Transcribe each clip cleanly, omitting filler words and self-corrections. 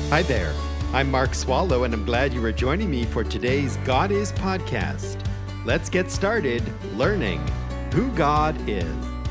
Hi there. I'm Mark Swallow, and I'm glad you are joining me for today's God Is podcast. Let's get started learning who God is.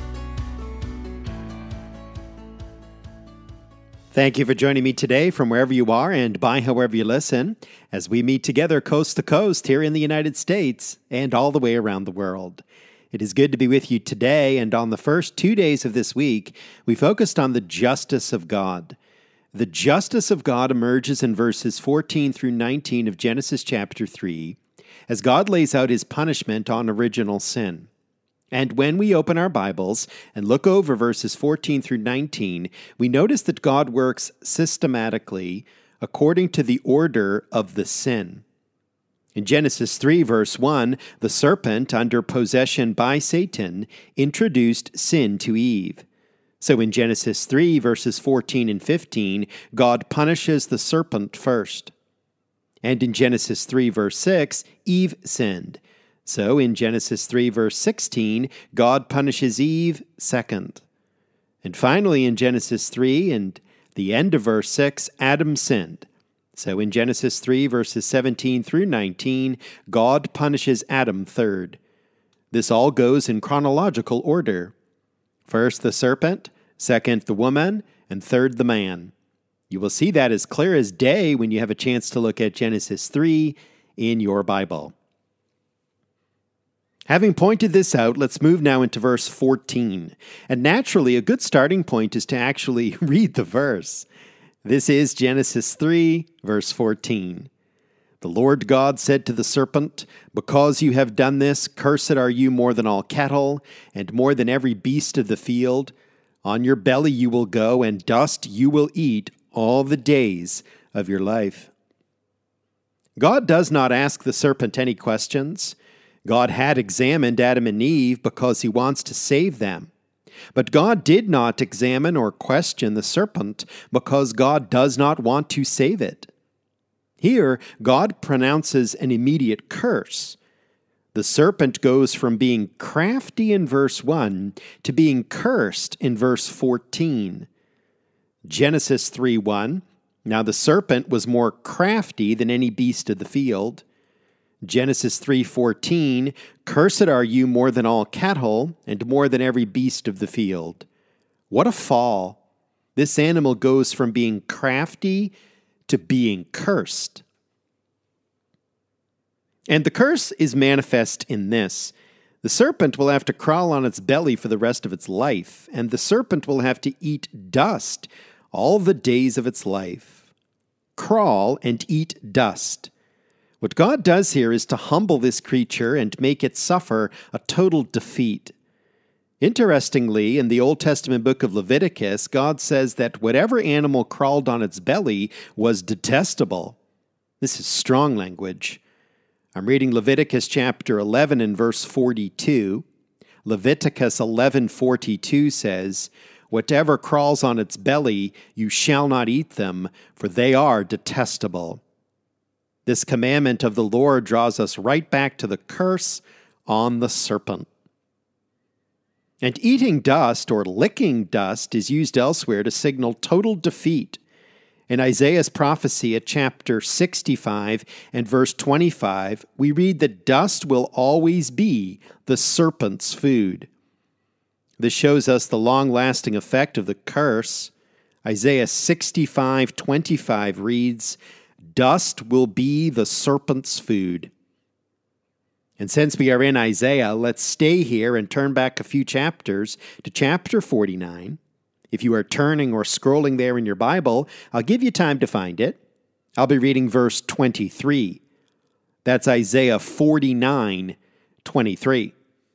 Thank you for joining me today from wherever you are and by however you listen, as we meet together coast to coast here in the United States and all the way around the world. It is good to be with you today, and on the first 2 days of this week, we focused on the justice of God. The justice of God emerges in verses 14 through 19 of Genesis chapter 3, as God lays out his punishment on original sin. And when we open our Bibles and look over verses 14 through 19, we notice that God works systematically according to the order of the sin. In Genesis 3, verse 1, the serpent, under possession by Satan, introduced sin to Eve. So in Genesis 3, verses 14 and 15, God punishes the serpent first. And in Genesis 3, verse 6, Eve sinned. So in Genesis 3, verse 16, God punishes Eve second. And finally in Genesis 3 and the end of verse 6, Adam sinned. So in Genesis 3, verses 17 through 19, God punishes Adam third. This all goes in chronological order. First the serpent, second the woman, and third the man. You will see that as clear as day when you have a chance to look at Genesis 3 in your Bible. Having pointed this out, let's move now into verse 14. And naturally, a good starting point is to actually read the verse. This is Genesis 3, verse 14. The Lord God said to the serpent, "Because you have done this, cursed are you more than all cattle, and more than every beast of the field. On your belly you will go, and dust you will eat all the days of your life." God does not ask the serpent any questions. God had examined Adam and Eve because he wants to save them. But God did not examine or question the serpent because God does not want to save it. Here, God pronounces an immediate curse. The serpent goes from being crafty in verse 1 to being cursed in verse 14. Genesis 3:1, now the serpent was more crafty than any beast of the field. Genesis 3:14, cursed are you more than all cattle and more than every beast of the field. What a fall. This animal goes from being crafty to being cursed. And the curse is manifest in this. The serpent will have to crawl on its belly for the rest of its life, and the serpent will have to eat dust all the days of its life. Crawl and eat dust. What God does here is to humble this creature and make it suffer a total defeat. Interestingly, in the Old Testament book of Leviticus, God says that whatever animal crawled on its belly was detestable. This is strong language. I'm reading Leviticus chapter 11 and verse 42. Leviticus 11:42 says, "Whatever crawls on its belly, you shall not eat them, for they are detestable." This commandment of the Lord draws us right back to the curse on the serpent. And eating dust or licking dust is used elsewhere to signal total defeat. In Isaiah's prophecy at chapter 65 and verse 25, we read that dust will always be the serpent's food. This shows us the long-lasting effect of the curse. Isaiah 65:25 reads, "Dust will be the serpent's food." And since we are in Isaiah, let's stay here and turn back a few chapters to chapter 49. If you are turning or scrolling there in your Bible, I'll give you time to find it. I'll be reading verse 23. That's Isaiah 49:23.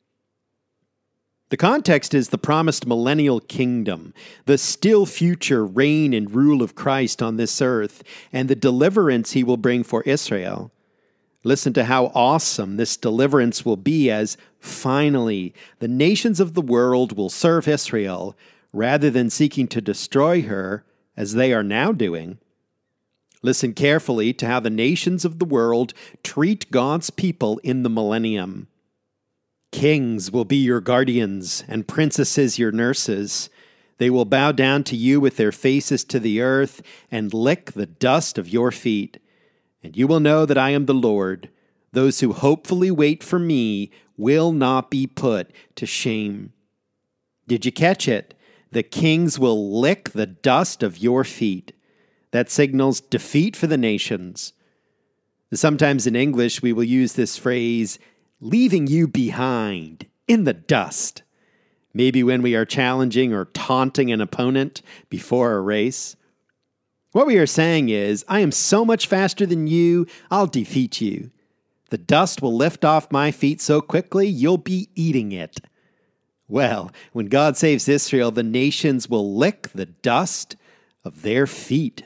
The context is the promised millennial kingdom, the still future reign and rule of Christ on this earth, and the deliverance he will bring for Israel. Listen to how awesome this deliverance will be as, finally, the nations of the world will serve Israel rather than seeking to destroy her as they are now doing. Listen carefully to how the nations of the world treat God's people in the millennium. Kings will be your guardians and princesses your nurses. They will bow down to you with their faces to the earth and lick the dust of your feet. And you will know that I am the Lord. Those who hopefully wait for me will not be put to shame. Did you catch it? The kings will lick the dust of your feet. That signals defeat for the nations. Sometimes in English, we will use this phrase, leaving you behind in the dust. Maybe when we are challenging or taunting an opponent before a race. What we are saying is, I am so much faster than you, I'll defeat you. The dust will lift off my feet so quickly, you'll be eating it. Well, when God saves Israel, the nations will lick the dust of their feet.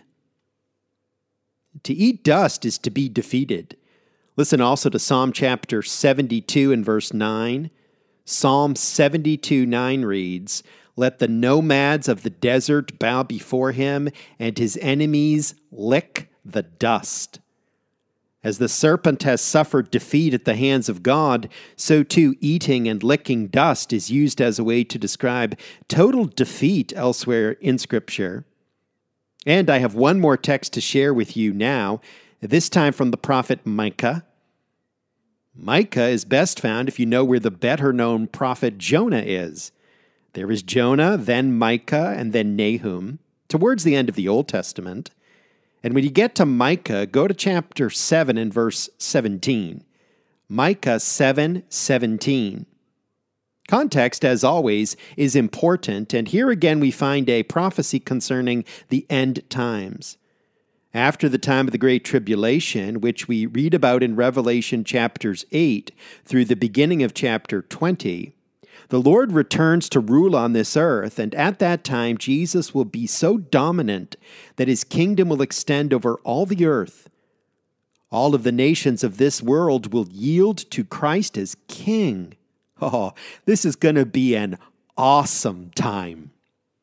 To eat dust is to be defeated. Listen also to Psalm chapter 72 and verse 9. Psalm 72:9 reads, "Let the nomads of the desert bow before him, and his enemies lick the dust." As the serpent has suffered defeat at the hands of God, so too eating and licking dust is used as a way to describe total defeat elsewhere in Scripture. And I have one more text to share with you now, this time from the prophet Micah. Micah is best found if you know where the better-known prophet Jonah is. There is Jonah, then Micah, and then Nahum, towards the end of the Old Testament. And when you get to Micah, go to chapter 7 and verse 17. Micah 7:17. Context, as always, is important, and here again we find a prophecy concerning the end times. After the time of the Great Tribulation, which we read about in Revelation chapters 8 through the beginning of chapter 20, the Lord returns to rule on this earth, and at that time Jesus will be so dominant that his kingdom will extend over all the earth. All of the nations of this world will yield to Christ as king. Oh, this is going to be an awesome time.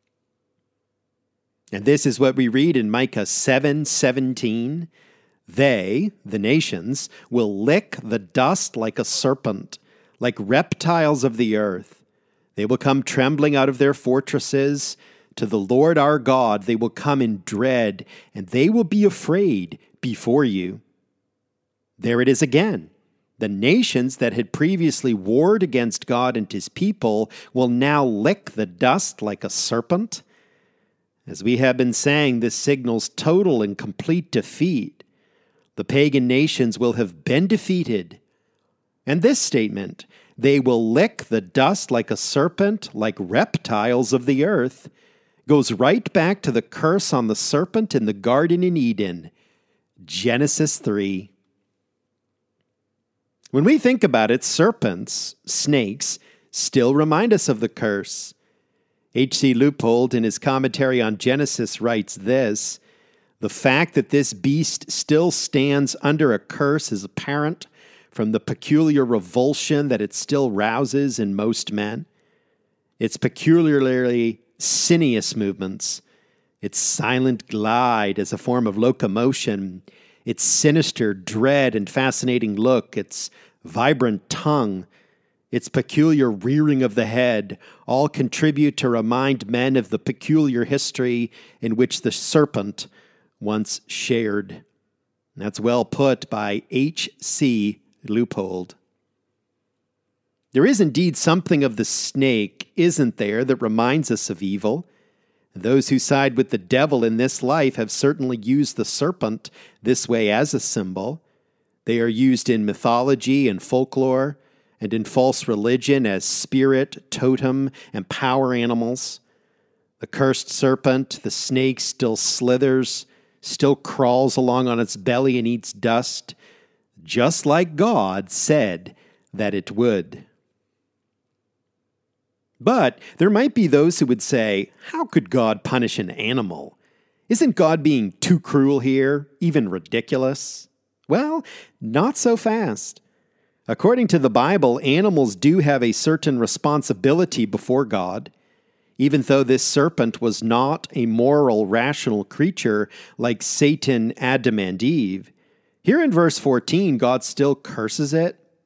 And this is what we read in Micah 7:17. They, the nations, will lick the dust like a serpent, like reptiles of the earth. They will come trembling out of their fortresses. To the Lord our God they will come in dread, and they will be afraid before you. There it is again. The nations that had previously warred against God and his people will now lick the dust like a serpent. As we have been saying, this signals total and complete defeat. The pagan nations will have been defeated. And this statement, they will lick the dust like a serpent, like reptiles of the earth, goes right back to the curse on the serpent in the garden in Eden, Genesis 3. When we think about it, serpents, snakes, still remind us of the curse. H.C. Leupold, in his commentary on Genesis, writes this: "The fact that this beast still stands under a curse is apparent from the peculiar revulsion that it still rouses in most men. Its peculiarly sinuous movements, its silent glide as a form of locomotion, its sinister, dread, and fascinating look, its vibrant tongue, its peculiar rearing of the head, all contribute to remind men of the peculiar history in which the serpent once shared." That's well put by H.C. Leupold. There is indeed something of the snake, isn't there, that reminds us of evil. Those who side with the devil in this life have certainly used the serpent this way as a symbol. They are used in mythology and folklore, and in false religion as spirit, totem, and power animals. The cursed serpent, the snake, still slithers, still crawls along on its belly and eats dust, just like God said that it would. But there might be those who would say, how could God punish an animal? Isn't God being too cruel here, even ridiculous? Well, not so fast. According to the Bible, animals do have a certain responsibility before God. Even though this serpent was not a moral, rational creature like Satan, Adam, and Eve, here in verse 14, God still curses it.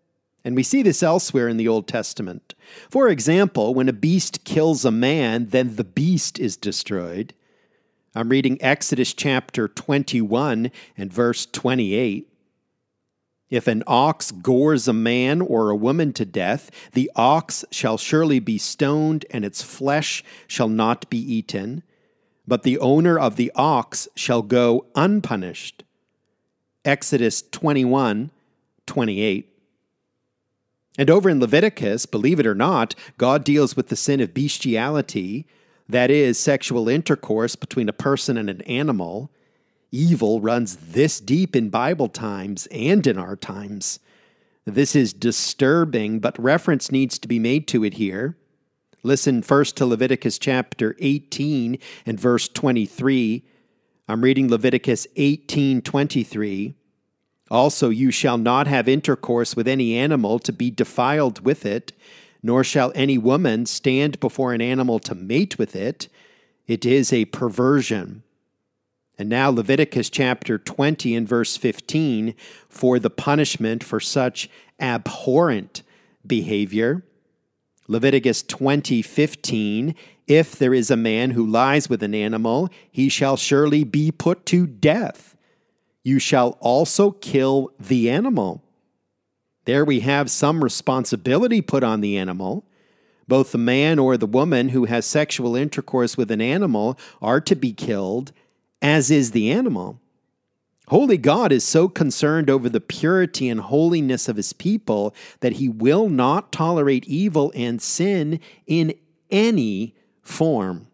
And we see this elsewhere in the Old Testament. For example, when a beast kills a man, then the beast is destroyed. I'm reading Exodus chapter 21 and verse 28. If an ox gores a man or a woman to death, the ox shall surely be stoned, and its flesh shall not be eaten. But the owner of the ox shall go unpunished. Exodus 21:28. And over in Leviticus, believe it or not, God deals with the sin of bestiality, that is, sexual intercourse between a person and an animal. Evil runs this deep in Bible times and in our times. This is disturbing, but reference needs to be made to it here. Listen first to Leviticus chapter 18 and verse 23. I'm reading Leviticus 18:23. Also, you shall not have intercourse with any animal to be defiled with it, nor shall any woman stand before an animal to mate with it. It is a perversion. And now Leviticus chapter 20 and verse 15 for the punishment for such abhorrent behavior. Leviticus 20:15, if there is a man who lies with an animal, he shall surely be put to death. You shall also kill the animal. There we have some responsibility put on the animal. Both the man or the woman who has sexual intercourse with an animal are to be killed, as is the animal. Holy God is so concerned over the purity and holiness of his people that he will not tolerate evil and sin in any form.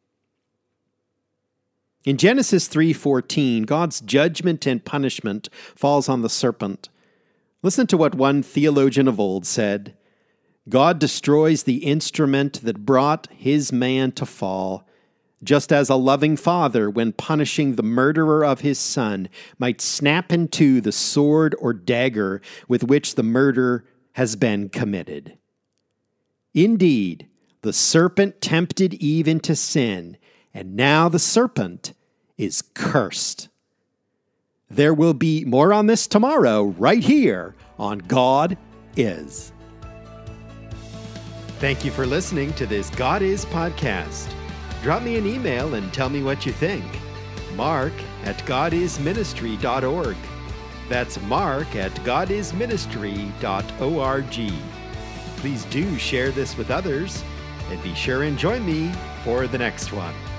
In Genesis 3:14, God's judgment and punishment falls on the serpent. Listen to what one theologian of old said. God destroys the instrument that brought his man to fall, just as a loving father, when punishing the murderer of his son, might snap in two the sword or dagger with which the murder has been committed. Indeed, the serpent tempted Eve into sin, and now the serpent is cursed. There will be more on this tomorrow, right here on God Is. Thank you for listening to this God Is podcast. Drop me an email and tell me what you think. Mark@godisministry.org. That's Mark@godisministry.org. Please do share this with others, and be sure and join me for the next one.